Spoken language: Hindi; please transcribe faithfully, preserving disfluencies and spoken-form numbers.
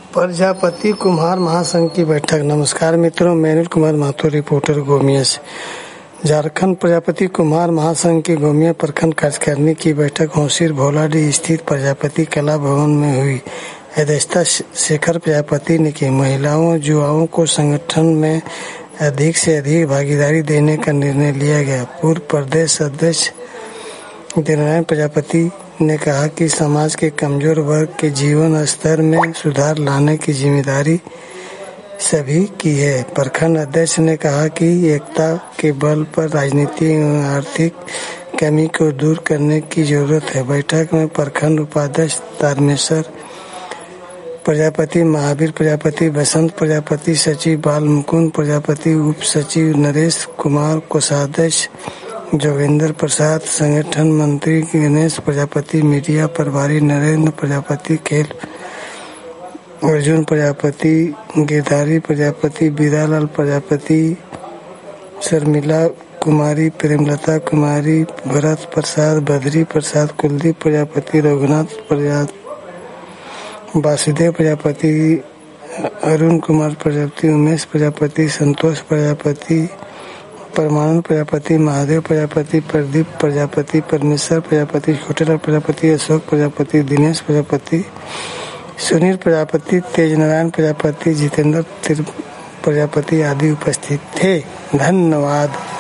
प्रजापति कुम्हार महासंघ की बैठक। नमस्कार मित्रों, मैं अनिल कुमार महतो, रिपोर्टर गोमिया से। झारखंड प्रजापति कुम्हार महासंघ की गोमिया प्रखंड कार्यकारिणी की बैठक होसिर भोलाडीह स्थित प्रजापति कला भवन में हुई। अध्यक्षता शेखर प्रजापति ने की। महिलाओं युवाओं को संगठन में अधिक से अधिक भागीदारी देने का निर्णय लिया गया। पूर्व प्रदेश अध्यक्ष दीननारायण प्रजापति ने कहा कि समाज के कमजोर वर्ग के जीवन स्तर में सुधार लाने की जिम्मेदारी सभी की है। प्रखंड अध्यक्ष ने कहा कि एकता के बल पर राजनीतिक एवं आर्थिक कमी को दूर करने की जरूरत है। बैठक में प्रखंड उपाध्यक्ष तारमेश्वर प्रजापति, महावीर प्रजापति, बसंत प्रजापति, सचिव बाल मुकुंद प्रजापति, उप सचिव नरेश कुमार, कोषाध्यक्ष जोगेंद्र प्रसाद, संगठन मंत्री गणेश प्रजापति, मीडिया प्रभारी नरेंद्र प्रजापति, खेल अर्जुन प्रजापति, गिरधारी प्रजापति, बीरालाल प्रजापति, शर्मिला कुमारी, प्रेमलता कुमारी, भरत प्रसाद, बद्री प्रसाद, कुलदीप प्रजापति, रघुनाथ प्रजापति, वासुदेव प्रजापति, अरुण कुमार प्रजापति, उमेश प्रजापति, संतोष प्रजापति, परमानंद प्रजापति, महादेव प्रजापति, प्रदीप प्रजापति, परमेश्वर प्रजापति, छोटेलाल प्रजापति, अशोक प्रजापति, दिनेश प्रजापति, सुनील प्रजापति, तेज नारायण प्रजापति, जितेंद्र प्रजापति आदि उपस्थित थे। धन्यवाद।